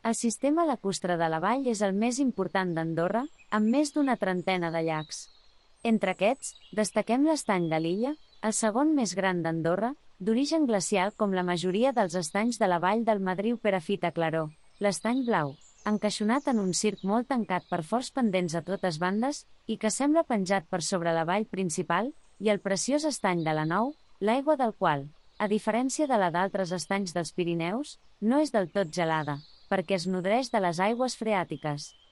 El sistema lacustre de la vall és el més important d'Andorra, amb més d'una trentena de llacs. Entre aquests, destaquem l'estany de l'Illa, el segon més gran d'Andorra, d'origen glacial com la majoria dels estanys de la vall del Madriu Perafita Claró, l'Estany Blau, encaixonat en un circ molt tancat per forts pendents a totes bandes, i que sembla penjat per sobre la vall principal, i el preciós estany de la Nou, l'aigua del qual, a diferència de la d'altres estanys dels Pirineus, no és del tot gelada, perquè es nodreix de les aigües freàtiques.